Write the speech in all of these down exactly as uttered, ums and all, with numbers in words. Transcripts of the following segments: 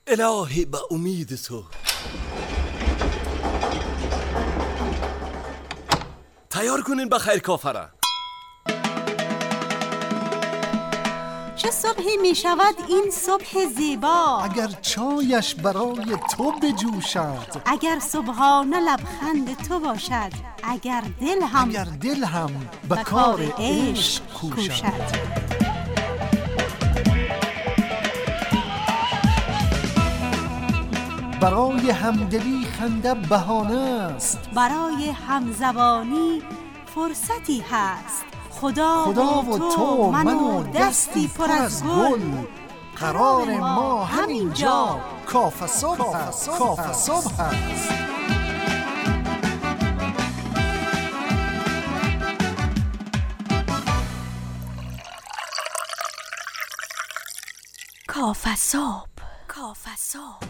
الهی به امید تو. تیار کنین بخیر کافره. چه صبحی می شود این صبح زیبا، اگر چایش برای تو بجوشد، اگر صبحانه لبخند تو باشد، اگر دل هم اگر دل هم به کار عشق کوشد. برای همدلی خنده بهانه است، برای همزبانی فرصتی هست. خدا, خدا و تو من و دستی پر از گل، قرار ما همینجا کافه صبح هست. کافه صبح هست. کافه صبح. کافه صبح.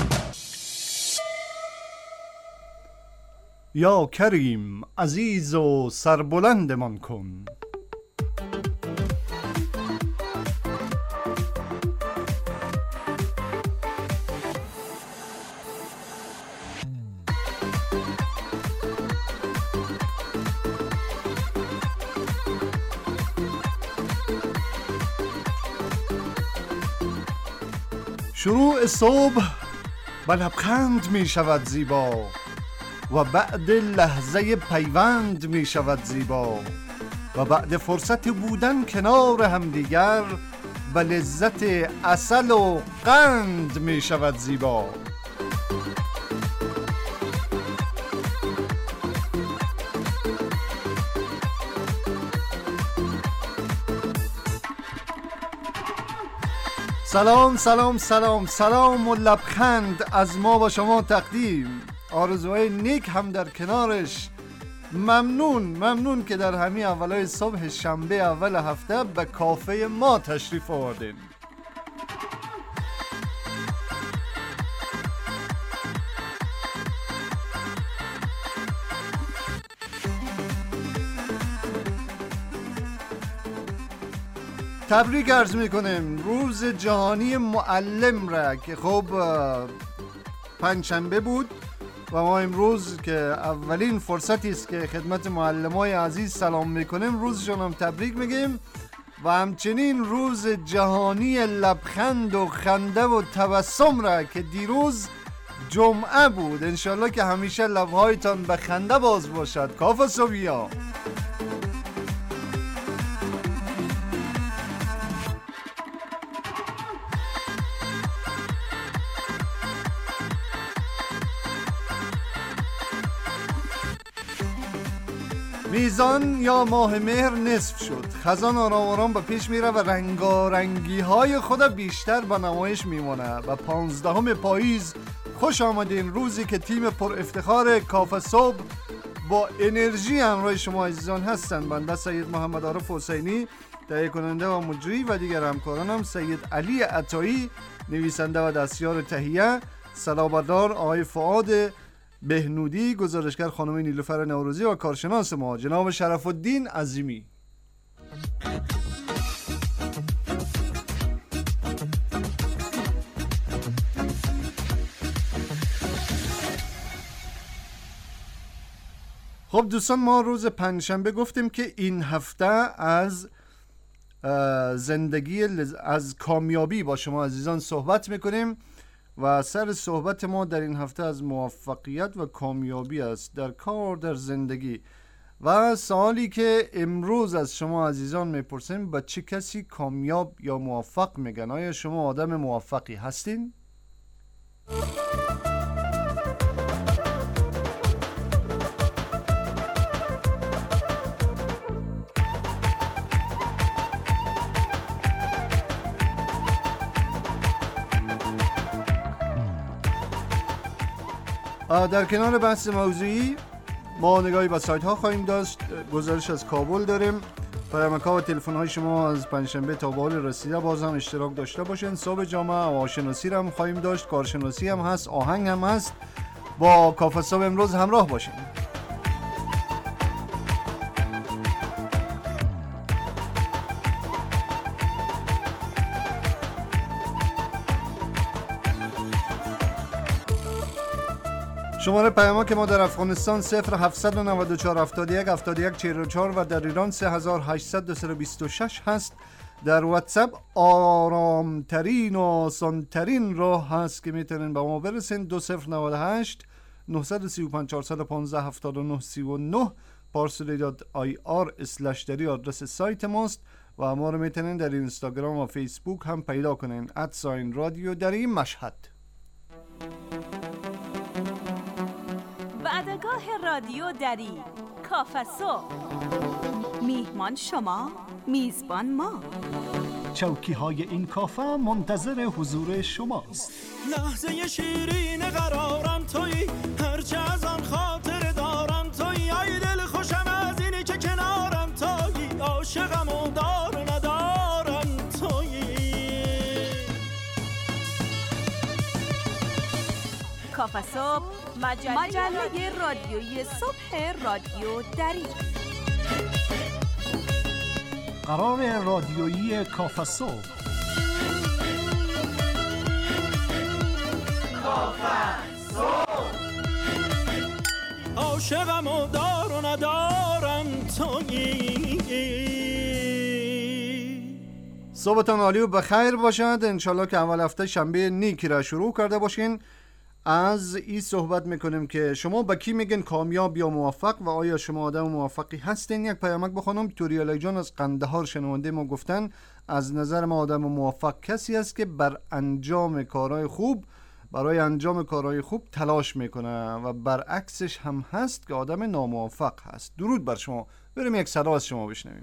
یا کریم عزیز و سربلندمان کن، شروع صبح به لبخند می شود زیبا و بعد لحظه پیوند می شود زیبا و بعد فرصت بودن کنار همدیگر به لذت عسل و قند می شود زیبا. سلام سلام سلام سلام و لبخند از ما با شما تقدیم. آرزوهای نیک هم در کنارش. ممنون ممنون که در همین اولای صبح شنبه اول هفته به کافه ما تشریف آوردین. تبریک عرض میکنیم روز جهانی معلم را که خب پنجشنبه بود و ما امروز که اولین فرصتی است که خدمت معلمای عزیز سلام میکنیم روزشون هم تبریک میگیم و همچنین روز جهانی لبخند و خنده و تبسم را که دیروز جمعه بود. انشالله که همیشه لبهایتان به خنده باز باشد. کافه صبحیا. میزان یا ماه مهر نصف شد. خزان آرام آرام به پیش میره و رنگارنگی های خود بیشتر به نمایش میمونه و پانزدهم پاییز خوش آمدین. روزی که تیم پر افتخار کافه صبح با انرژی همراه شما عزیزان هستند. بنده سید محمد عارف حسینی تهیه کننده و مجری و دیگر همکارانم سید علی عطایی نویسنده و دستیار تهیه، سلابردار آقای فؤاد بهنودی، گزارشگر خانم نیلوفر نوروزی و کارشناس ما جناب شرف الدین عظیمی. خب دوستان، ما روز پنجشنبه گفتیم که این هفته از زندگی از کامیابی با شما عزیزان صحبت میکنیم و سر صحبت ما در این هفته از موفقیت و کامیابی است در کار، در زندگی. و سوالی که امروز از شما عزیزان میپرسیم، با چه کسی کامیاب یا موفق میگن؟ آیا شما آدم موفقی هستین؟ در کنار بحث موضوعی ما نگاهی به سایت ها خواهیم داشت. گزارش از کابل داریم. پیامک و تلفن های شما از پنجشنبه تا به حال رسیده باز هم اشتراک داشته باشین. صبح جامعه آواشناسی هم خواهیم داشت، کارشناسی هم هست، آهنگ هم هست. با کافه صبح امروز همراه باشین. شماره پیامک ما در افغانستان صفر هفتصد و نود و چهار هفتاد و یک هفتاد و یک چهل و چهار و در ایران سه هزار و هشتصد و بیست و شش هست. در واتساپ آرامترین و آسانترین راه هست که میتونین به ما برسین. دو صفر نود و هشت نه سه پنج چهار یک پنج هفت نه سه نه پارسلی دات آی آر اسلش دری آدرس سایت ماست و ما رو میتونین در اینستاگرام و فیسبوک هم پیدا کنین ادساین رادیو دری مشهد. وعدگاه رادیو دری کافسو، میهمان شما، میزبان ما. چوکی های این کافه منتظر حضور شماست. لحظه شیرین قرارم تویی، هرچه از آن خاطر دارم تویی. ای دل خوشم از اینی که کنارم تویی، عاشقم و دار و ندارم تویی. کافسو مجله, مجله رادیویی صبح رادیو دری. قرار رادیویی کافسو. کافسو عاشقم و دار و ندارم تویی. صبحتان عالی و بخیر باشد. انشالله که اول هفته شنبه نیکی را شروع کرده باشین. از این صحبت میکنیم که شما با کی میگن کامیاب یا موفق و آیا شما آدم موفقی هستین؟ یک پیامک بخونم. توریالی جان از قندهار شنونده ما گفتن از نظر ما آدم موفق کسی است که بر انجام کارهای خوب برای انجام کارهای خوب تلاش میکنه و برعکسش هم هست که آدم ناموفق هست. درود بر شما. بریم یک صدا از شما بشنویم.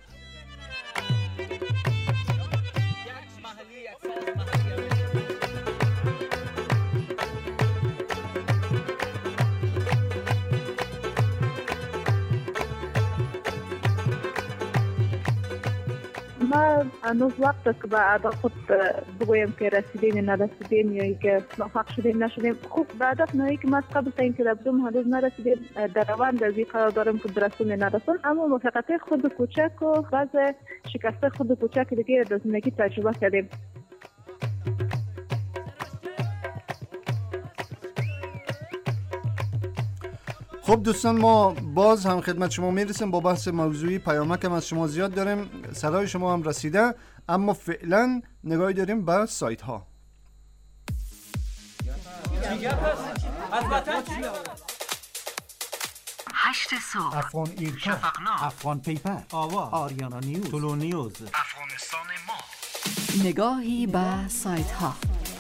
ما هنوز وقت که به هدف خود بگویم که رسیدیم نرسیدیم یا که موفق شدیم نشدیم. خوب به هدف نه که ما قبل از اینکه در بدون هنوز نرسیدیم در روند از این قرار داریم که برسیم نرسیم، اما موفقیت خود کوچک و بعض شکست خود کوچک دیگه در زندگی تجربه کردیم. خب دوستان، ما باز هم خدمت شما میرسیم با بحث موضوعی. پیامک هم از شما زیاد داریم، صدای شما هم رسیده، اما فعلا نگاهی داریم به سایت ها. هشت صبح، افغان ایرکا، افغان پیپر، آوا، آریانا نیوز، تولو نیوز، افغانستان ما. نگاهی به سایت ها.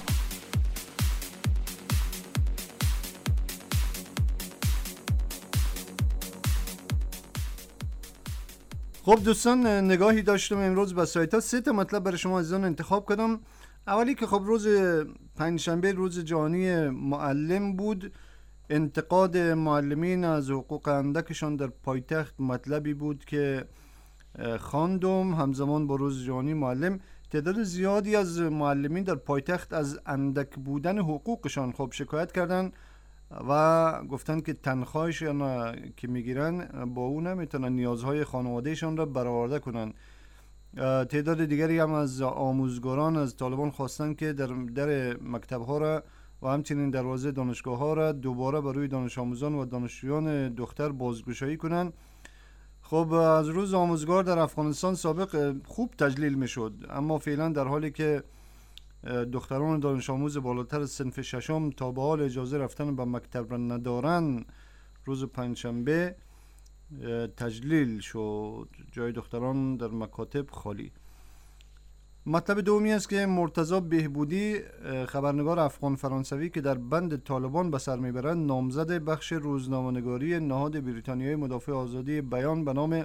خب دوستان، نگاهی داشتم امروز به سایت ها. سه تا مطلب برای شما عزیزان انتخاب کردم. اولی که خب روز پنجشنبه روز جهانی معلم بود. انتقاد معلمین از حقوق اندکشان در پایتخت مطلبی بود که خواندم. همزمان با روز جهانی معلم تعداد زیادی از معلمین در پایتخت از اندک بودن حقوقشان خب شکایت کردن و گفتن که تنخواهشان که میگیرن با اون نمیتونن نیازهای خانوادهشان را برآورده کنن. تعداد دیگری هم از آموزگاران از طالبان خواستن که در در مکتب‌ها را و همچنین دروازه دانشگاه‌ها را دوباره برای دانش آموزان و دانشجویان دختر بازگشایی کنن. خب از روز آموزگار در افغانستان سابق خوب تجلیل میشد، اما فعلا در حالی که دختران دانش آموز بالاتر از صنف ششم تا به حال اجازه رفتن به مکتب را ندارن، روز پنجشنبه تجلیل شد، جای دختران در مکاتب خالی. مطلب دومی است که مرتضی بهبودی خبرنگار افغان فرانسوی که در بند طالبان به سر میبرند نامزد بخش روزنامه‌نگاری نهاد بریتانیایی مدافع آزادی بیان به نام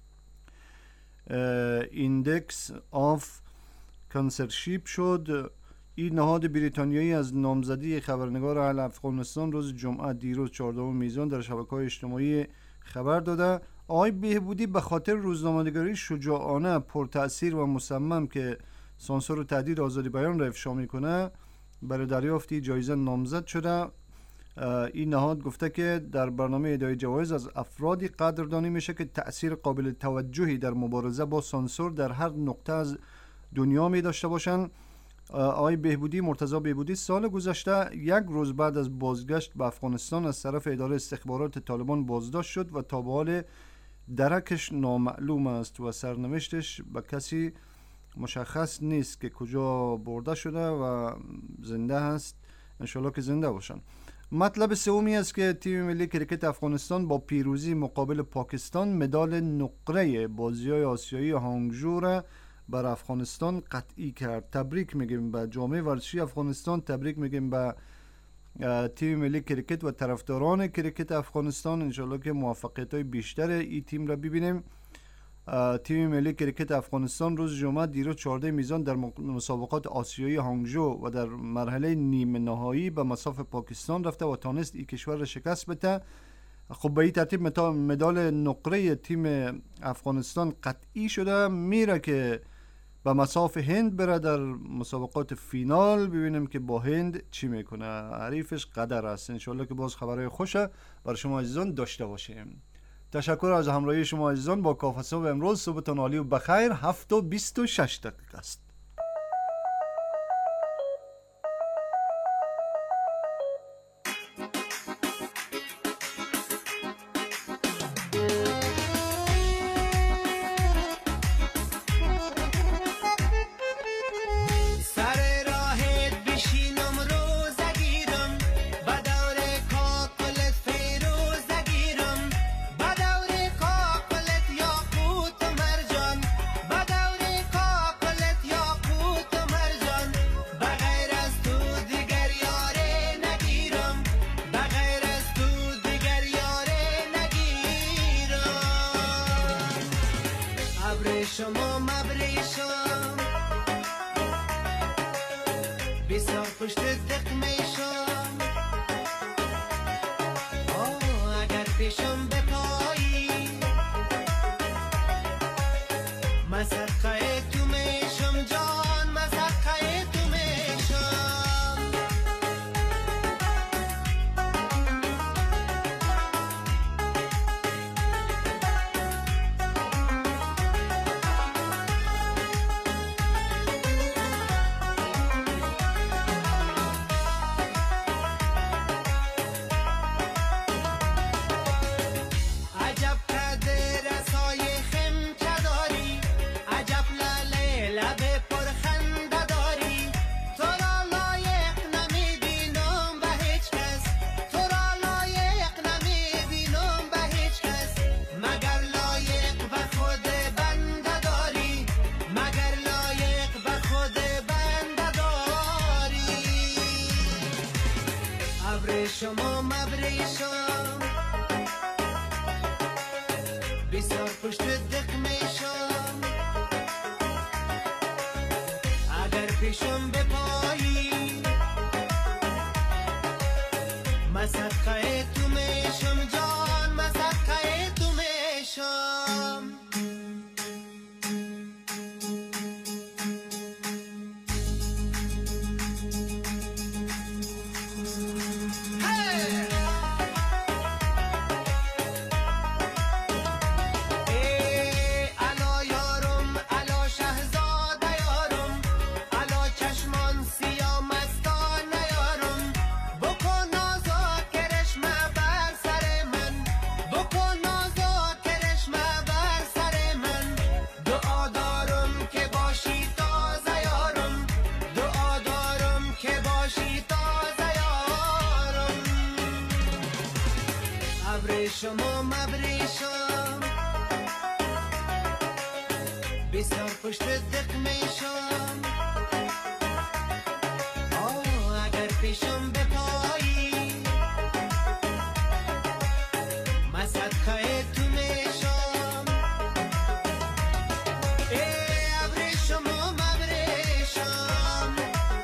ایندکس آف کانسرشیپ شد. این نهاد بریتانیایی از نامزدی خبرنگار اهل افغانستان روز جمعه دیروز چهاردهم میزان در شبکه‌های اجتماعی خبر داده. آقای بهبودی به خاطر روزنامه‌نگاری شجاعانه، پرتأثیر و مصمم که سانسور و تهدید آزادی بیان را افشا میکنه برای دریافت جایزه نامزد شده. این نهاد گفته که در برنامه ادای جوایز از افرادی قدردانی میشه که تأثیر قابل توجهی در مبارزه با سانسور در هر نقطه از دنیا می داشته باشند آقای بهبودی، مرتضی بهبودی، سال گذشته یک روز بعد از بازگشت به افغانستان از طرف اداره استخبارات طالبان بازداشت شد و تا به حال درکش نامعلوم است و سرنوشتش به کسی مشخص نیست که کجا برده شده و زنده هست. انشالله که زنده باشن. مطلب سومی است که تیم ملی کریکت افغانستان با پیروزی مقابل پاکستان مدال نقره بازی‌های آسیایی هانگژو را بر افغانستان قطعی کرد. تبریک میگیم به جامعه ورزشی افغانستان، تبریک میگیم به تیم ملی کریکت و طرفداران کریکت افغانستان. انشالله که موفقیت‌های بیشتر این تیم را ببینیم. تیم ملی کریکت افغانستان روز جمعه دیروز چهارده میزان در مسابقات آسیایی هانگژو و در مرحله نیمه نهایی به مصاف پاکستان رفته و تانست این کشور را شکست بده. خب به این ترتیب مدال نقره تیم افغانستان قطعی شده، میره که به مصاف هند بره در مسابقات فینال. ببینیم که با هند چی میکنه. حریفش قدر است. انشالله که باز خبرهای خوشه برای شما عزیزان داشته باشیم. تشکر از همراهی شما عزیزان با کافه صبح امروز. صبحتان عالی و بخیر. هفت و بیست و شش دقیقه است. شما مبریشم بسیار پشت دق میشم آه اگر پیشم بپایی مسقه تو میشم جان مسقه تو میشم شما مبریشم بسیار پشت دق میشم اگر پیشم بپایی مسقه تو میشم جان مسقه تو میشم شما مبریشم بسیار پشت دق میشم آه اگر پیشم بپایی مسقه تو میشم ای ابر شما مبریشم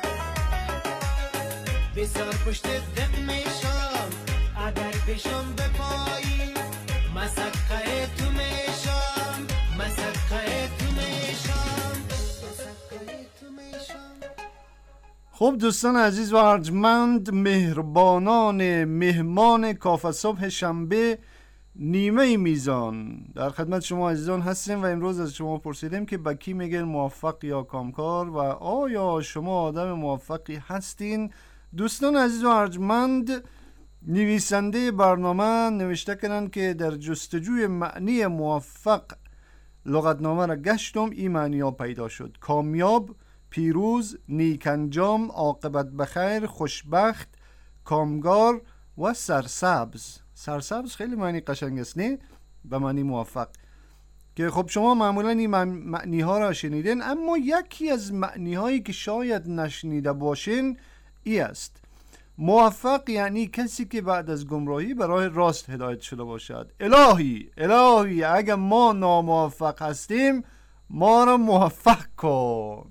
بسیار پشت دق میشم اگر پیشم بپایی مسقه تو میشم مسقه تو میشم مسقه تو میشم. خب دوستان عزیز و ارجمند، مهربانان مهمان کافه صبح شنبه نیمه میزان در خدمت شما عزیزان هستیم و امروز از شما پرسیدیم که با کی میگن موفق یا کامکار و آیا شما آدم موفقی هستین؟ دوستان عزیز و ارجمند، نویسنده برنامه نوشته کنن که در جستجوی معنی موفق لغتنامه را گشتم، این معنی ها پیدا شد: کامیاب، پیروز، نیک انجام، عاقبت بخیر، خوشبخت، کامگار و سرسبز. سرسبز خیلی معنی قشنگ است نه؟ به معنی موفق که خب شما معمولا این معنی ها را شنیدین، اما یکی از معنی هایی که شاید نشنیده باشین ای است: موفق یعنی کسی که بعد از گمراهی به راه راست هدایت شده باشد. الهی الهی اگر ما ناموفق هستیم ما را موفق کن.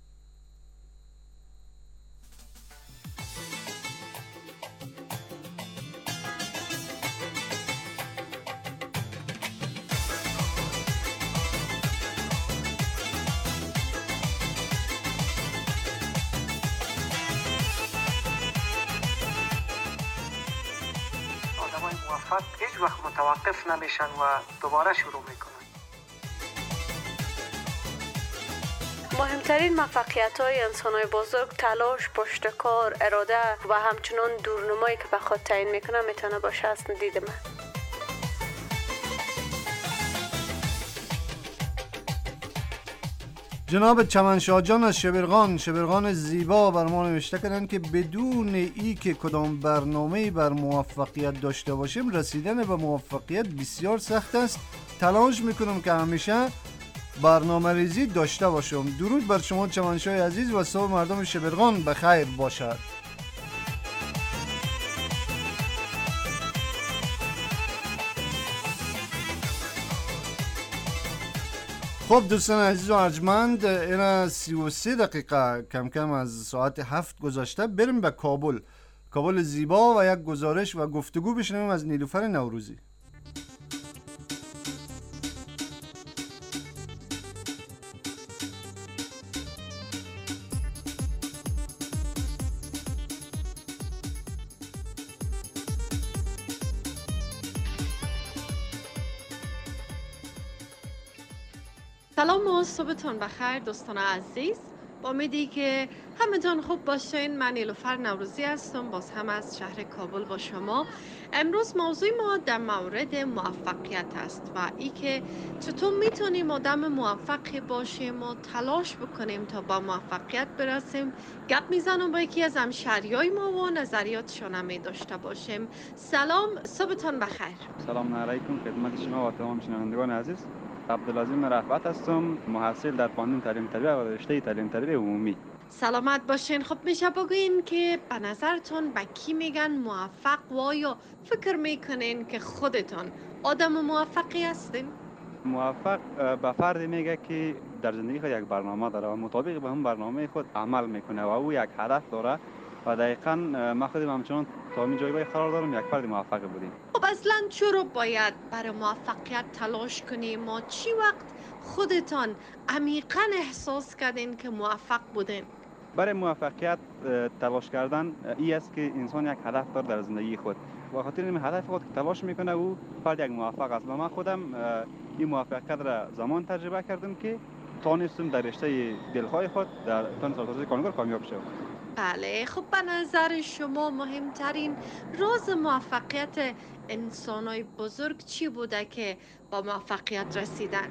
موفق هیچ وقت متوقف نمیشن و دوباره شروع میکنن. مهمترین موفقیت های انسان های بزرگ تلاش، پشتکار، اراده و همچنان دورنمایی که به خود تعیین میکنه میتونه باشه از دید من. جناب چمنشاه جان از شبرغان، شبرغان زیبا بر ما نوشته کردن که بدون ای که کدام برنامه‌ای بر موفقیت داشته باشیم رسیدن به موفقیت بسیار سخت است. تلاش میکنم که همیشه برنامه ریزی داشته باشم. درود بر شما چمنشاه عزیز و صبح مردم شبرغان بخیر باشد. خب دوستان عزیز و ارجمند، این سی و سه دقیقه کم کم از ساعت هفت گذاشته. بریم به کابل، کابل زیبا و یک گزارش و گفتگو بشنویم از نیلوفر نوروزی. سلام و صبحتون بخیر دوستان عزیز، با امیدی که همتون خوب باشین. من نیلوفر نوروزی هستم، باز هم از شهر کابل با شما. امروز موضوع ما در مورد موفقیت است و ای که چطور میتونیم آدم موفقی باشیم و تلاش بکنیم تا با موفقیت برسیم. گپ میزنم با یکی از همشهریای ما و نظریاتشون هم داشته باشیم. سلام، صبحتون بخیر. سلام علیکم خدمت شما و تمام شنوندگان عزیز. عبدالعظیم رفعت هستم، محصل در فنون تعلیم تربیت و رشته تعلیم تربیت عمومی. سلامت باشین. خب میشه بگوین که به نظرتون به کی میگن موفق و آیا فکر میکنین که خودتون آدم موفقی هستین؟ موفق به فردی میگه که در زندگی خود یک برنامه داره و مطابق به هم برنامه خود عمل میکنه و او یک هدف داره و دقیقاً ما خودم همچنان تا این جایگاه قرار دارم یک فرد موفق بودیم. خب اصلا چرا باید برای موفقیت تلاش کنیم و چی وقت خودتان عمیقاً احساس کردین که موفق بودین؟ برای موفقیت تلاش کردن ای است که انسان یک هدف داره در زندگی خود و خاطر این هدف خود که تلاش میکنه او فرد یک موفق است. و من خودم این موفقیت را زمان تجربه کردم که تانستم در رشته دلخواه خود در فن سازی کانگور کامیاب شدم. بله، خب به نظر شما مهمترین راز موفقیت انسانای بزرگ چی بوده که با موفقیت رسیدن؟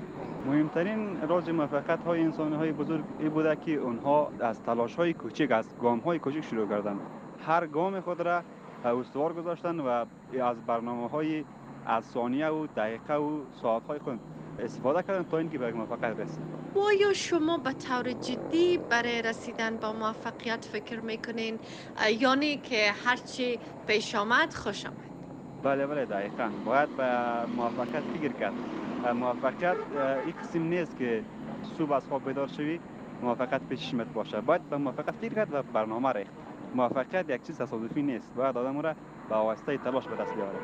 مهمترین راز موفقیت های انسانهای بزرگ این بوده که اونها از تلاش های کوچک، از گام های کوچک شروع کردن. هر گام خود را استوار گذاشتن و از برنامه های از ثانیه و دقیقه و ساعت های خود استفاده کردن تا اینکه به موفقیت رسیدن. آیا شما به طور جدی برای رسیدن به موفقیت فکر میکنین یعنی که هرچی پیش آمد خوش آمد؟ بله بله دقیقاً باید به موفقیت فکر کرد. موفقیت یک قسم نیست که صبح از خواب بیدار شوی موفقیت پیش چشمت باشه. باید به موفقیت فکر کرد و برنامه ریخت. موفقیت یک چیز تصادفی نیست، باید آدم را به واسطه تلاش به دست بیاره.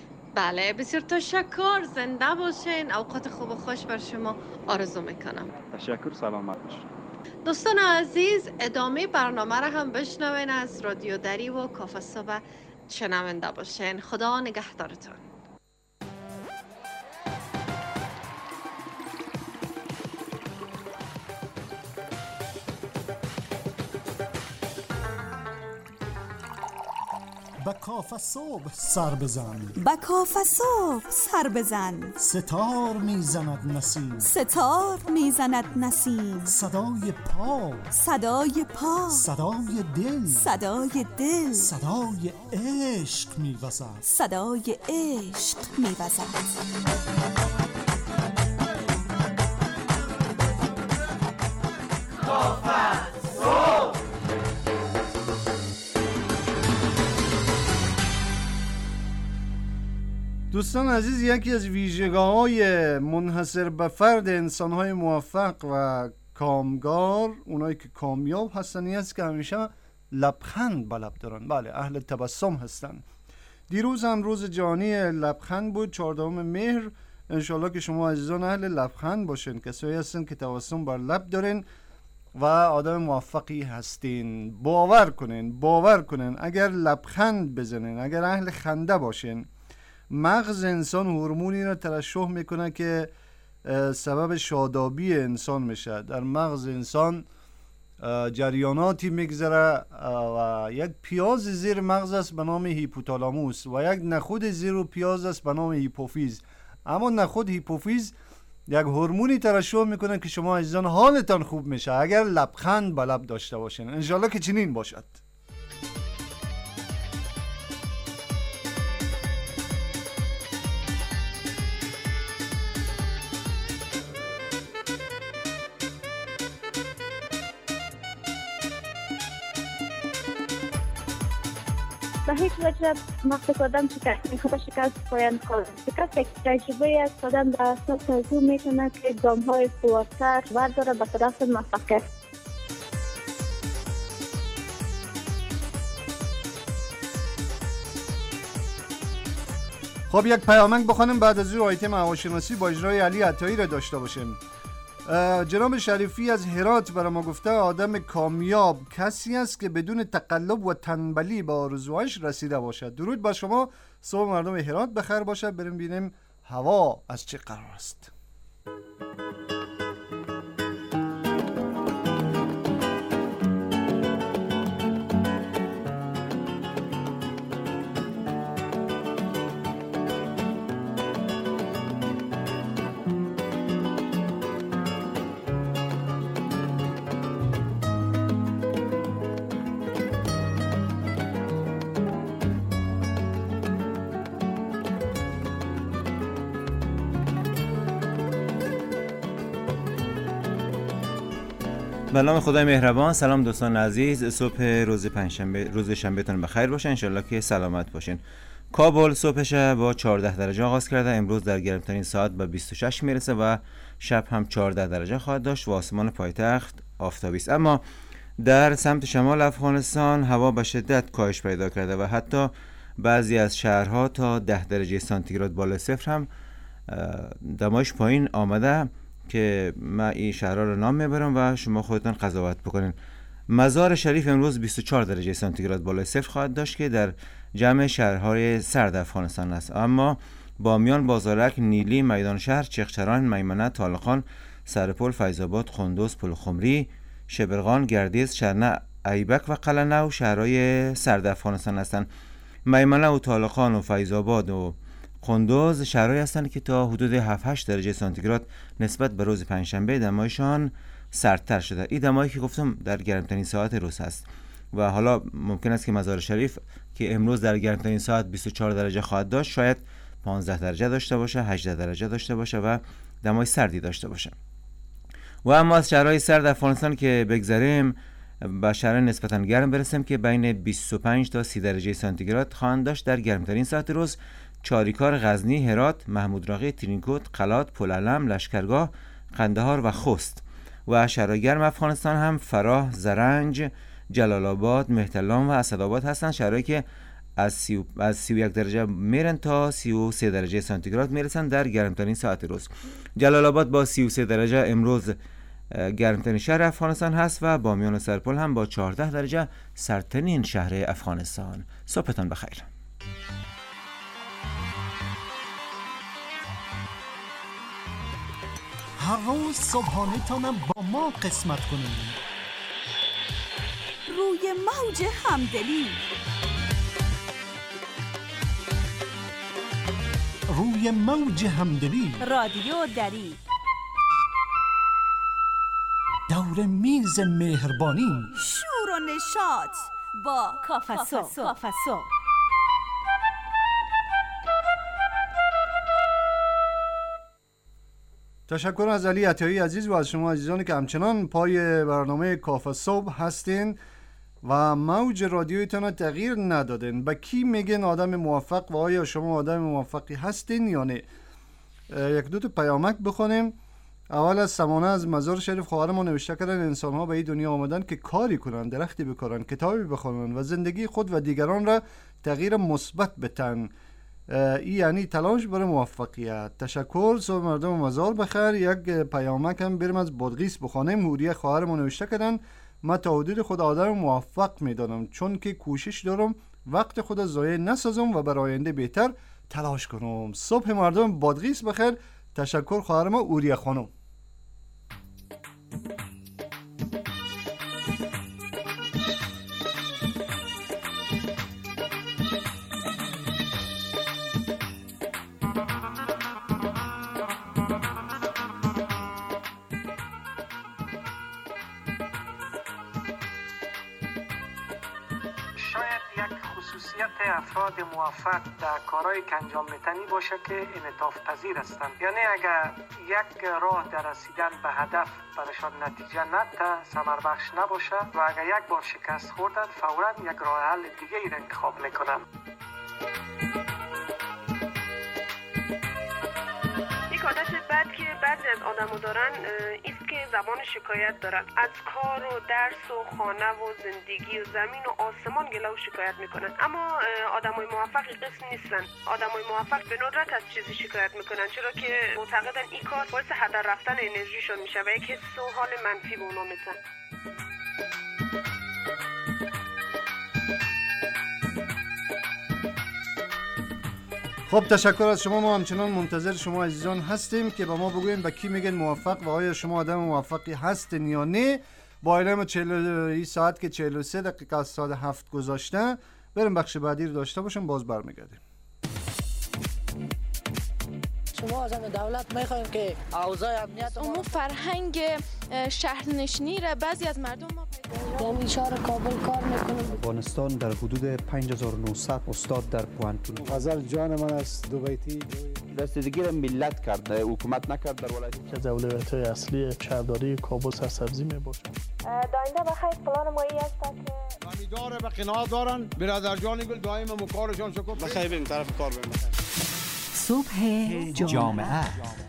بله، بسیار تشکر. زنده باشین. اوقات خوب و خوش بر شما آرزو میکنم. تشکر. سلامت باشین. دوستان عزیز، ادامه برنامه را هم بشنوین از رادیو دری و کافه صبح شنونده باشین. خدا نگهدارتان. به کاف صبح سر بزن، به کاف صبح سر بزن. ستار میزند نسیم، ستار میزند نسیم. صدای پا، صدای پا، صدای دل، صدای دل، صدای عشق میوزد، صدای عشق میوزد. دوستان عزیز، یکی از ویژگی‌های منحصر به فرد انسان‌های موفق و کامگار، اونایی که کامیاب هستن، این است که همیشه لبخند به لب دارن. بله، اهل تبسم هستن. دیروز هم روز جهانی لبخند بود، چهاردهم مهر. انشالله که شما عزیزان اهل لبخند باشین، کسایی هستن که تبسم بر لب دارین و آدم موفقی هستین. باور کنین باور کنین اگر لبخند بزنین، اگر اهل خنده باشین، مغز انسان هورمونی را ترشح میکنه که سبب شادابی انسان میشه. در مغز انسان جریاناتی میگذره و یک پیاز زیر مغز است به نام هیپوتالاموس و یک نخود زیر پیاز است به نام هیپوفیز. اما نخود هیپوفیز یک هورمونی ترشح میکنه که شما عزیزان حالتان خوب میشه اگر لبخند به لب داشته باشین. انشالله که چنین باشد. به هیچ وجه وقتی که آدم شکست خود شکست پایان کنه، شکست یک تجربه است. آدم به اساس ترجیح میکنه که گام های فوارتر برداره به طرف موفقیت. خب یک پیامک بخوانیم، بعد از او آیتم هواشناسی با اجرای علی عطایی را داشته باشیم. جناب شریفی از هرات برای ما گفته آدم کامیاب کسی است که بدون تقلب و تنبلی به آرزوهاش رسیده باشد. درود بر شما، صبح مردم هرات بخیر باشد. بریم ببینیم هوا از چه قرار است. به نام خدای مهربان. سلام دوستان عزیز، صبح روز پنجشنبه، روز شنبهتون بخیر باشه. انشالله که سلامت باشین. کابل صبحش با چهارده درجه آغاز کرده، امروز در گرمترین ساعت به بیست و شش میرسه و شب هم چهارده درجه خواهد داشت و آسمان پایتخت آفتابی است. اما در سمت شمال افغانستان هوا به شدت کاهش پیدا کرده و حتی بعضی از شهرها تا ده درجه سانتیگراد بالای صفر هم دمایش پایین آمده که من این شهرها رو نام میبرم و شما خودتان قضاوت بکنین. مزار شریف امروز بیست و چهار درجه سانتیگراد بالای صفر خواهد داشت که در جمع شهرهای سرد افغانستان است. اما بامیان، بازارک، نیلی، میدان شهر، چغچران، میمنه، طالقان، سرپل، فیض‌آباد، قندوز، پلخمری، شبرغان، گردیز، شرنه، ایبک و قلعه‌نو شهرهای سرد افغانستان هستند. میمنه و طالقان و فیض‌آباد و قندوز شهرهایی هستند که تا حدود هفت هشت درجه سانتیگراد نسبت به روز پنجشنبه دمایشان سردتر شده. این دمایی که گفتم در گرمترین ساعت روز است و حالا ممکن است که مزار شریف که امروز در گرمترین ساعت بیست و چهار درجه خواهد داشت شاید پانزده درجه داشته باشه، هجده درجه داشته باشه و دمای سردی داشته باشه. و اما از شهرهای سرد افغانستان که بگذریم به شهرهای نسبتاً گرم برسیم که بین بیست و پنج تا سی درجه سانتیگراد خواهند داشت در گرمترین ساعت روز. چاریکار، غزنی، هرات، محمود راقی، ترینکوت، قلات، پلعلم، لشکرگاه، قندهار و خوست. و شهرهای گرم افغانستان هم فراه، زرنج، جلال آباد، مهترلام و اسدآباد هستند، شهرهایی که از سی از سی و یک درجه میرن تا سی و سه درجه سانتیگراد میرسن در گرمترین ساعت روز. جلال آباد با سی و سه درجه امروز گرمترین شهر افغانستان هست و بامیان و سرپل هم با چهارده درجه سردترین شهر افغانستان. صبحتان بخیر. هر روز صبحانه تانم با ما قسمت کنید. روی موج همدلی روی موج همدلی. رادیو دری دور میز مهربانی. شور و نشاط با کافسو. کافسو تشکر از علی عطایی عزیز و از شما عزیزانی که همچنان پای برنامه کافه صبح هستین و موج رادیویتون رو تغییر ندادین. با کی میگن آدم موفق و آیا شما آدم موفقی هستین یا نه؟ یک دو تا پیامک بخونیم. اول از سمانه از مزار شریف خواهر ما نوشته کردن انسان ها به این دنیا آمدن که کاری کنن، درختی بکارن، کتابی بخونن و زندگی خود و دیگران را تغییر مثبت بدن. این یعنی تلاش برای موفقیت. تشکر. صبح مردم مزار بخیر. یک پیامک هم بریم از بادغیس بخونیم. نوریه خواهر ما نوشته کردن من تا حدود خود آدم موفق میدانم چون که کوشش دارم وقت خود ضایع نسازم و برای آینده بهتر تلاش کنم. صبح مردم بادغیس بخیر. تشکر خواهر ما اوریه خانم. افراد موفق در کارهای که انجام میتنی باشه که انعطاف پذیر هستند. یعنی اگر یک راه در رسیدن به هدف برایشان نتیجه نده، ثمر بخش نباشه و اگر یک بار شکست خوردن فوراً یک راه حل دیگه ای را انتخاب میکنن. یک عادت بد که بعضی از آدمو دارن ایست که زبان شکایت دارن. از کار و درس و خانه و زندگی و زمین و آسمان گله و شکایت میکنن. اما آدمای موفق این قسم نیستن. آدمای موفق به ندرت از چیزی شکایت میکنن، چرا که معتقدن این کار باعث هدر رفتن انرژیشون میشه و یک حس و حال منفی به اونا میدن. خب تشکر از شما. ما همچنان منتظر شما عزیزان هستیم که با ما بگوین با کی میگن موفق و آیا شما آدم موفقی هستین یا نه. با علم چهل ساعت که چهل و سه دقیقه از ساعت هفت گذاشته. بریم بخش بعدی رو داشته باشیم، باز برمیگردیم. شما از دولت میخوایم که اوضاع امنیت امور فرهنگ شهرنشینی را بعضی از مردم ما پیدا اشاره کابل کار میکنیم. افغانستان در حدود پنج هزار و نهصد استاد در پوهنتون. غزل جان من است دو بیتی. رسیدگی را ملت کرد، حکومت نکرد در ولایت. که از اولویت‌های اصلی شهرداری کابل سرسبزی میباشد. داینده بخیر پلان مایی است که زمیندار به قناعت دارن. برادر جان گل دائما مکارشان شکر. بخیر بریم طرف کار بریم. صبح جامعه.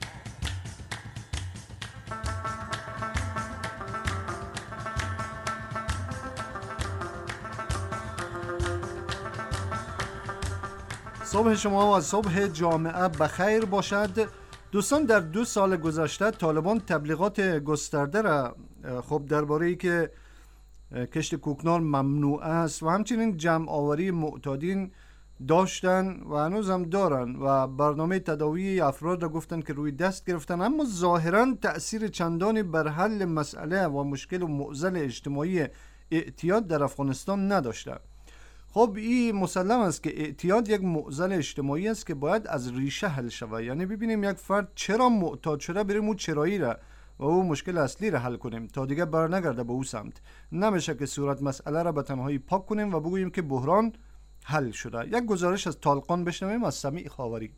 صبح شما و صبح جامعه بخیر باشد. دوستان در دو سال گذشته طالبان تبلیغات گسترده را خب درباره ای که کشت کوکنار ممنوع است و همچنین جمع آوری معتادین داشتن و هنوز هم دارن و برنامه تداوی افراد را گفتن که روی دست گرفتن، اما ظاهرا تأثیر چندانی بر حل مسئله و مشکل و معضل اجتماعی اعتیاد در افغانستان نداشته. خب این مسلم است که اعتیاد یک معضل اجتماعی است که باید از ریشه حل شود. یعنی ببینیم یک فرد چرا معتاد شده، بریم اون چرایی را و او مشکل اصلی را حل کنیم تا دیگه بر نگرده به او سمت. نمیشه که صورت مسئله را به تنهایی پاک کنیم و بگوییم که بحران حل شده. یک گزارش از طالقان بشنویم از سمیع خاوری.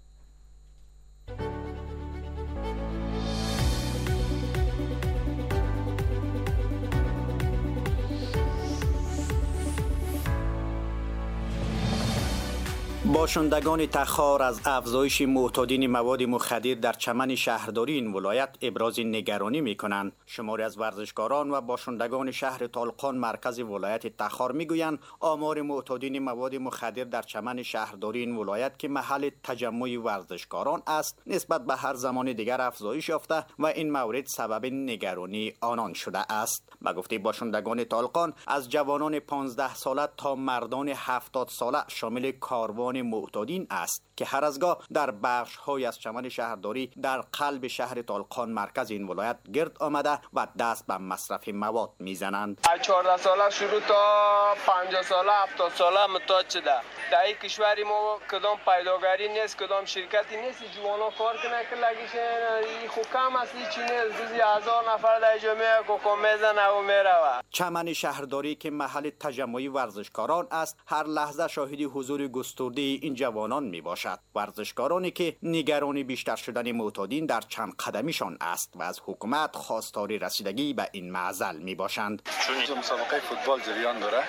باشندگان تخار از افزایش معتادین مواد مخدر در چمن شهرداری این ولایت ابراز نگرانی می‌کنند. شماری از ورزشکاران و باشندگان شهر طالقان مرکز ولایت تخار می‌گویند آمار معتادین مواد مخدر در چمن شهرداری این ولایت که محل تجمع ورزشکاران است نسبت به هر زمان دیگر افزایش یافته و این مورد سبب نگرانی آنان شده است. به گفته باشندگان طالقان از جوانان پانزده ساله تا مردان هفتاد ساله شامل کاروان کشیدن معتادین است که هر از گاه در بخش های از چمن شهرداری در قلب شهر طالقان مرکز این ولایت گرد آمده و دست به مصرف مواد میزنند. از چهارده ساله شروع تا پنجاه ساله هفتاد ساله معتاد شده. در این کشوری ما کدام پیداگری نیست، کدام شرکتی نیست جوانا کار کنه که لگیشن این خو کم است، چی نیست، روزی هزار نفر در جامعه کوکو میزنه و میروه. چمن شهرداری که محل تجمعی ورزشکاران است هر لحظه شاهد حضور گسترده این جوانان می باشد. ورزشکارانی که نگرانی بیشتر شدن معتادین در چند قدمیشان است و از حکومت خواستار رسیدگی به این معضل می باشند. چون مسابقه فوتبال جریان داره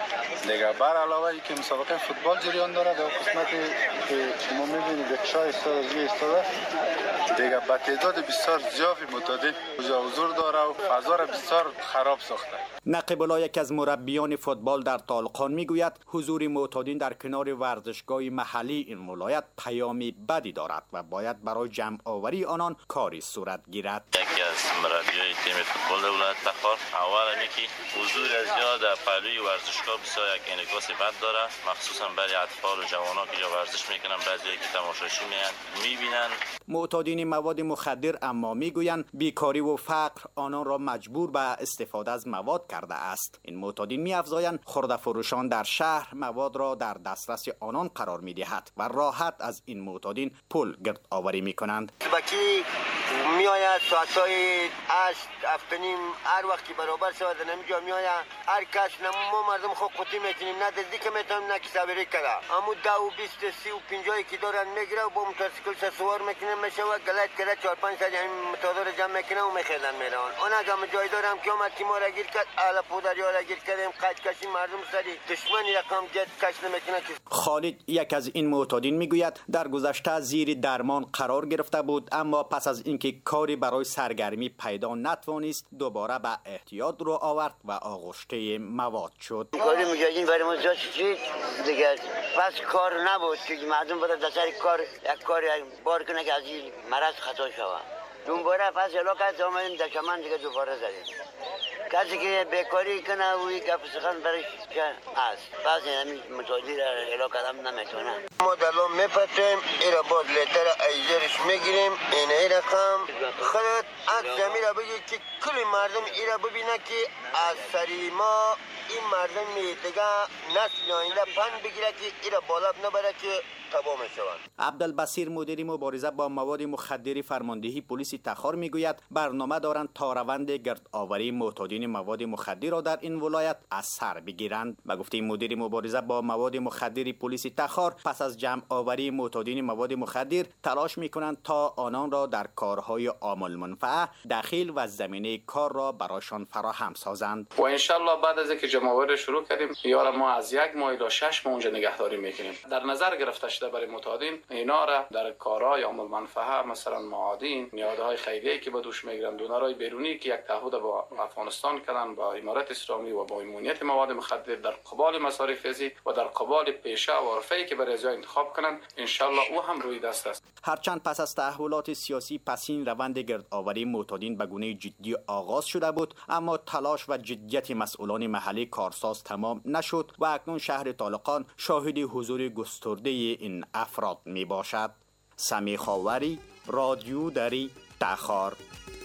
دیگه، بر علاوه ای که مسابقه فوتبال جریان داره در قسمتی که شما میبینید یک شای استاد از روی استاده دیگه با تعداد بسیار زیادی معتادین حضور داره و فضا را بسیار خراب ساخته. نقیب الله یک از مربیان فوتبال در طالقان میگوید حضور معتادین در کنار ورزشگاه محلی این ولایت پیامی بدی دارد و باید برای جمع آوری آنان کاری صورت گیرد. یکی از مربیای تیم فوتبال ولایت تخار اول اینکه حضور زیاد در پهلوی ورزشگاه بسیار یک انعکاس بد داره، مخصوصا برای اطفال و جوانان که جا ورزش میکنن، بعضی که تماشاشی میان میبینن. معتادین مواد مخدر اما میگویند بیکاری و فقر آنان را مجبور به استفاده از مواد کرده است. این معتادین می‌افزایند خرده فروشان در شهر مواد را در دسترس آنان قرار می‌دهد و راحت از این معتادین پول گرد آوری می‌کنند. بکی میآید ساعت‌های هشت هفت نیم هر وقتی برابر شود نمی‌جا میآید هر کس ما مردم خود قوطی می‌کنیم نه نزدیک میتونیم نه کسابری کلا اما دو و بیست سی و پنجایی که دارن میگیره و با موتورسیکل سوار میکنه میشه و گلت کرد چهار پنج سال همین متادر جمع میکنه و میخیلن میرن. اون اگه جای دارم که اومد تیما را گیر کرد اهل پودر یا را گیر کردیم قد کشی مردم سری دشمن یکم جد کش نمیکنه. خالد یک از این معتادین میگوید در گذشته زیر درمان قرار گرفته بود اما پس از اینکه کاری برای سرگرمی پیدا نتوانست دوباره به احتیاط رو آورد و آغشته مواد شد. کاری مجاهدین برای ما جاش چی دیگه پس کار نبود که مردم بده دسر کار یک کار بار کنه که از این مرض خطا شود. دوباره پس علاقه آمدیم در چمن دیگه دوباره زدیم. کسی که بیکاری کنه و یک افسخان برش هست پس همین متعادی را علاقه هم نمیتونه. ما دلو میپتیم ایره باز لیتر ایزرش میگیریم این ایره خم خودت عکس همیره بگی که کل مردم ایره ببینه که از سری ما این مردم دیگه نسل آینده پند بگیره که ایره بالب نبره که تباه میشوند. عبدالبصیر مدیر مبارزه با مواد مخدر فرماندهی پلیس تخار میگوید برنامه دارند تا روند گرد آوری معتادین مواد مخدر را در این ولایت از سر بگیرند. و گفته مدیر مبارزه با مواد مخدر پلیس تخار پس از جمع آوری معتادین مواد مخدر تلاش میکنند تا آنان را در کارهای عام المنفعه داخل و زمینه کار را برایشان فراهم سازند. و ان شاء الله بعد از اینکه جمع آوری شروع کردیم یارا ما از یک ماه تا شش ماه اونجا نگهداری میکنیم. در نظر گرفته شده برای معتادین اینا را در کارهای عام المنفعه مثلا معادن نیازهای خیریه که به دوش میگیرند دونرای بیرونی که یک تعهد با افغانستان کردن با امارات اسلامی و با امنیت مواد مخدر در قبال مصارف ازی و در قبال پیشه و حرفه‌ای که برای ازای انتخاب کنند ان شاء الله او هم روی دست است. هرچند پس از تحولات سیاسی پسین روند گردآوری معتادین به گونه جدی آغاز شده بود اما تلاش و جدیت مسئولان محلی کارساز تمام نشد و اکنون شهر طالقان شاهد حضور گسترده این افراد می باشد. سمی خاوری رادیو دری تخار.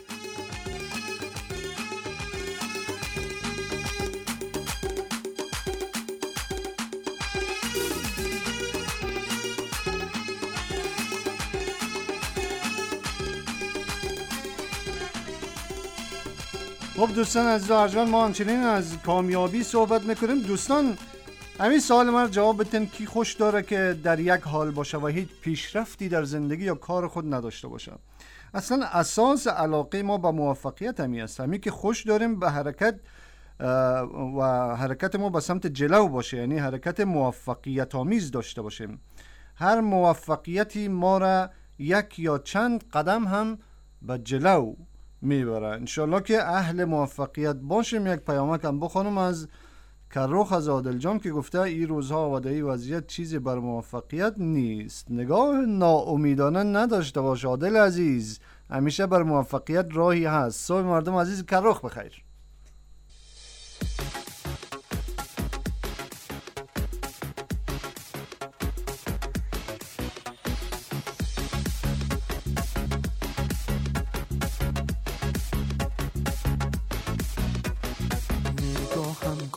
خب دوستان عزیز و ارجمند ما همچنین از کامیابی صحبت میکنیم. دوستان همین سوال من جواب بدین کی خوش داره که در یک حال باشه و هیچ پیشرفتی در زندگی یا کار خود نداشته باشه؟ اصلا اساس علاقه ما به موفقیت همی است، همین که خوش داریم به حرکت و حرکت ما به سمت جلو باشه، یعنی حرکت موفقیت آمیز داشته باشیم. هر موفقیتی ما را یک یا چند قدم هم به جلو میبره. انشالله که اهل موفقیت باشیم. یک پیامک هم بخونم از کروخ از عادل جان که گفته این روزها و در این وضعیت چیزی بر موفقیت نیست، نگاه ناامیدانه نداشته باش عادل عزیز، همیشه بر موفقیت راهی هست. صبح مردم عزیز کروخ بخیر.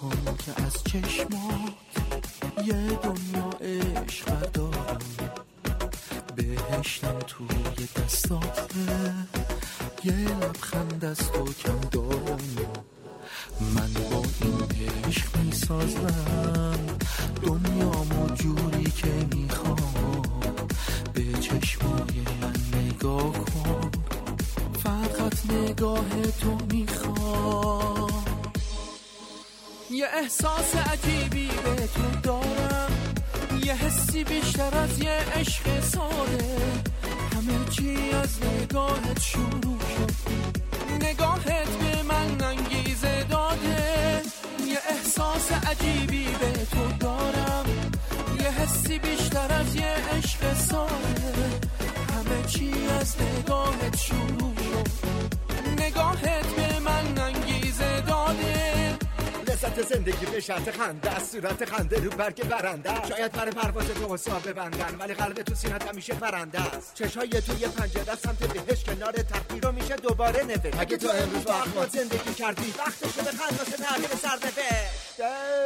کن که از چشمات یه دنیا عشق دارم، بهشتم توی دستاته، یه لبخند از تو کم دارم. من با این عشق میسازم دنیامو جوری که میخوام، به چشمای من نگاه کن، فقط نگاه تو میخوام. یه احساس عجیبی به تو دارم، یه حسی بیشتر از یه عشق ساده، همه چی از نگاهت شروع شد، نگاهت به من انگیزه داده. یه احساس عجیبی به تو دارم، یه حسی بیشتر از یه عشق ساده، همه چی از نگاهت شروع شد، نگاهت به من انگیزه داده. لذت زندگی به شرط خنده از صورت خنده رو برگ برنده، شاید برای پرواز تو حساب ببندن ولی قلب تو سینت همیشه پرنده است. چشای توی پنجره سمت بهش کنار تقدیر رو میشه دوباره نوشت. اگه تو امروز با اخلاق زندگی کردی وقت شده خلاص تغییر سرنوشت.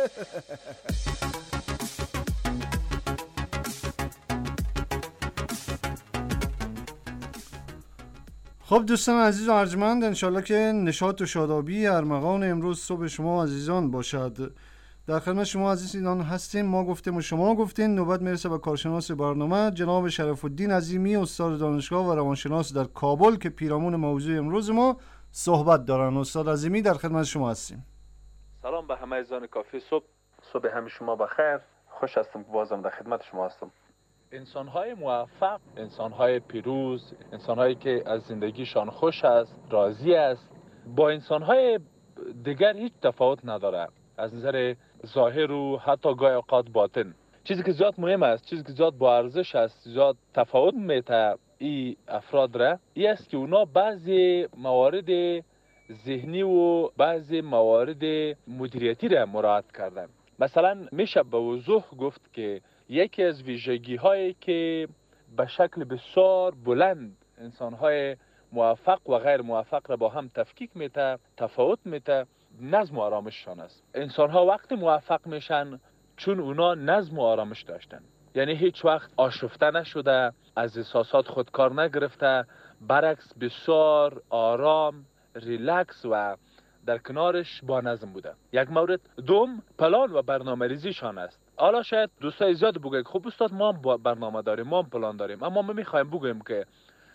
خب دوستان عزیز و ارجمند، انشالله که نشاط و شادابی ارمغان امروز صبح شما عزیزان باشد. در خدمت شما عزیزان هستیم، ما گفتیم و شما گفتین. نوبت میرسه به کارشناس برنامه جناب شرف الدین عظیمی، استاد دانشگاه و روانشناس در کابل که پیرامون موضوع امروز ما صحبت دارن. استاد عظیمی در خدمت شما هستیم. سلام به همه عزیزان کافی صبح. صبح همه شما بخیر. خوش هستم که بازم در خدمت شما هستم. انسان‌های موفق، انسان‌های پیروز، انسان‌هایی که از زندگیشان خوش است، راضی است، با انسان‌های دیگر هیچ تفاوت نداره از نظر ظاهر و حتی گاهی اوقات باطن. چیزی که زیاد مهم است، چیزی که زیاد با ارزش است، زیاد تفاوت میته این افراد را، این است که اونا بعضی موارد ذهنی و بعضی موارد مدیریتی را مراعات کردن. مثلا میشه به وضوح گفت که یکی از ویژگی هایی که به شکل بسیار بلند انسان های موفق و غیر موفق را با هم تفکیک میته، تفاوت میته، نظم و آرامششان است. انسان ها وقتی موفق میشن چون اونا نظم و آرامش داشتن، یعنی هیچ وقت آشفته نشده، از احساسات خودکار نگرفته، برعکس بسیار آرام، ریلکس و در کنارش با نظم بوده. یک مورد. دوم، پلان و برنامه ریزیشان است. حالا شاید دوستای زیاد بگوید خب استاد ما هم برنامه داریم، ما هم پلان داریم، اما ما میخوایم بگویم که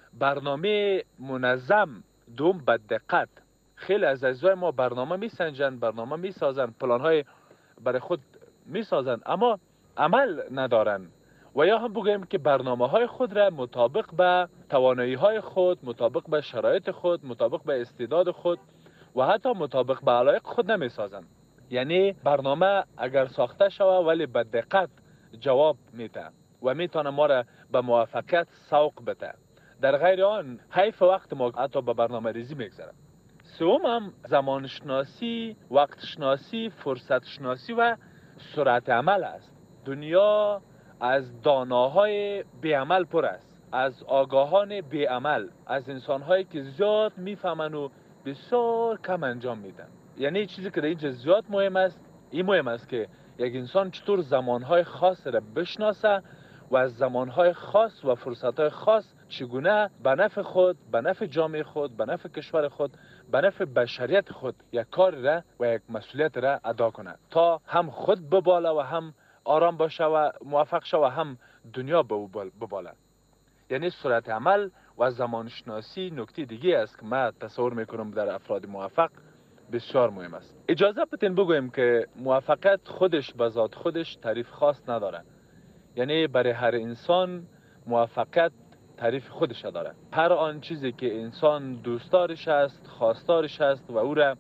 برنامه منظم، دوم به دقت. خیلی از عزیزای ما برنامه میسنجن، برنامه میسازن، پلانهای برای خود میسازن، اما عمل ندارن. و یا هم بگویم که برنامه های خود را مطابق به توانایی های خود، مطابق به شرایط خود، مطابق به استعداد خود و حتی مطابق به علایق خود نمیسازن. یعنی برنامه اگر ساخته شود ولی به دقت جواب میده و میتونه ما را به موفقیت سوق بده. در غیر آن حیف وقت ما حتی به برنامه ریزی میگذره. سوم هم زمان شناسی، وقت شناسی، فرصت شناسی و سرعت عمل است. دنیا از داناهای بیعمل پر است، از آگاهان بیعمل، از انسانهایی که زیاد میفهمن و بسیار کم انجام میدن. یعنی چیزی که در اینجا زیاد مهم است، این مهم است که یک انسان چطور زمانهای خاص را بشناسه و از زمانهای خاص و فرصتهای خاص چگونه به نفع خود، به نفع جامعه خود، به نفع کشور خود، به نفع بشریت خود یک کار را و یک مسئولیت را ادا کنه تا هم خود بباله و هم آرام باشه و موفق شه و هم دنیا بباله. یعنی سرعت عمل و زمان شناسی نکته دیگه است که من تصور میکنم در افراد موفق بسیار مهم است. اجازه بدین بگویم که موفقیت خودش به ذات خودش تعریف خاص نداره. یعنی برای هر انسان موفقیت تعریف خودش داره. هر آن چیزی که انسان دوستدارش است، خواستارش است و او را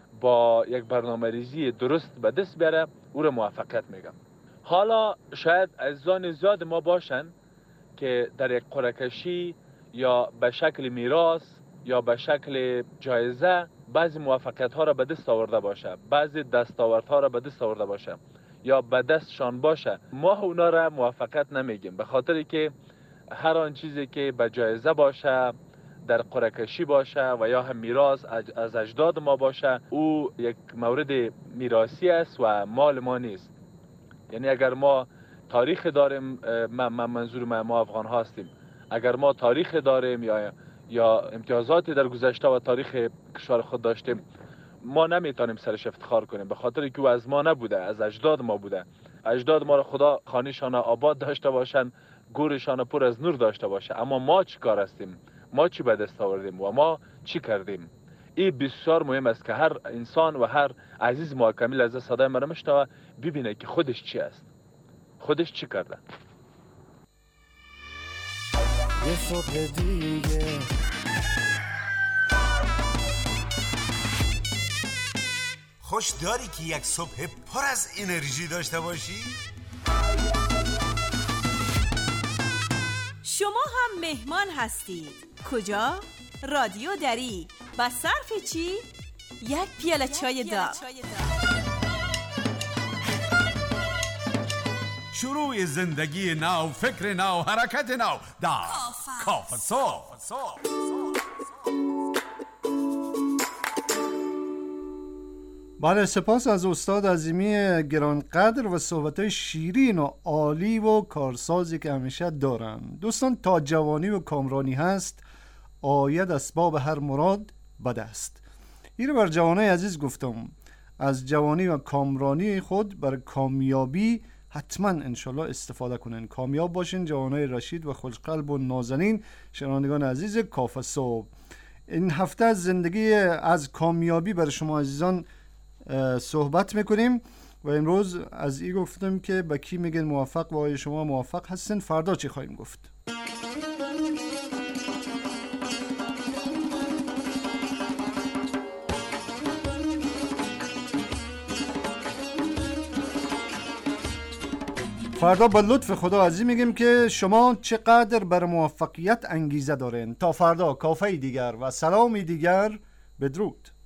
با یک برنامه‌ریزی درست به دست بیاره، او را موفقیت میگم. حالا شاید عزیزان زیاد ما باشن که در یک قرعه کشی یا به شکل میراث یا به شکل جایزه بعضی موفقیت ها را به دست آورده باشه، بعضی دستاورد ها را به دست آورده باشه یا به دستشان باشه. ما اونا را موفقیت نمیگیم، به خاطری که هر آن چیزی که به جایزه باشه، در قرعه‌کشی باشه و یا هم میراث از اجداد ما باشه، او یک مورد میراثی است و مال ما نیست. یعنی اگر ما تاریخ داریم، من منظور ما, ما افغان هستیم، اگر ما تاریخ داریم یا یا امتیازاتی در گذشته و تاریخ کشور خود داشتیم، ما نمیتونیم سرش افتخار کنیم، به خاطر که او از ما نبوده، از اجداد ما بوده. اجداد ما را خدا خانه‌شان آباد داشته باشن، گورشان پر از نور داشته باشه، اما ما چی کار هستیم؟ ما چی به دست آوردیم و ما چی کردیم؟ این بسیار مهم است که هر انسان و هر عزیز ما کامل از صدای ما میشنوه ببینه که خودش چی است، خودش چی کرده. یه صبح دیگه خوش داری که یک صبح پر از انرژی داشته باشی؟ شما هم مهمان هستید. کجا؟ رادیو دری. با صرف چی؟ یک پیاله چای داغ. شروع زندگی نو، فکر نو، حرکت نو در کافه صبح. بله، سپاس از استاد عظیمی گرانقدر و صحبت‌های شیرین و عالی و کارسازی که همیشه دارن. دوستان، تا جوانی و کامرانی هست آید اسباب هر مراد بد است. این رو بر جوانای عزیز گفتم، از جوانی و کامرانی خود بر کامیابی حتما انشالله استفاده کنین، کامیاب باشین جوانای رشید و خوشقلب و نازنین. شنوندگان عزیز کافه صبح، این هفته از زندگی از کامیابی برای شما عزیزان صحبت میکنیم و امروز از این گفتم که با کی میگن موفق و آیا شما موفق هستین. فردا چی خواهیم گفت؟ فردا با لطف خدا عزیز میگیم که شما چقدر بر موفقیت انگیزه دارین. تا فردا کافه دیگر و سلامی دیگر، بدرود.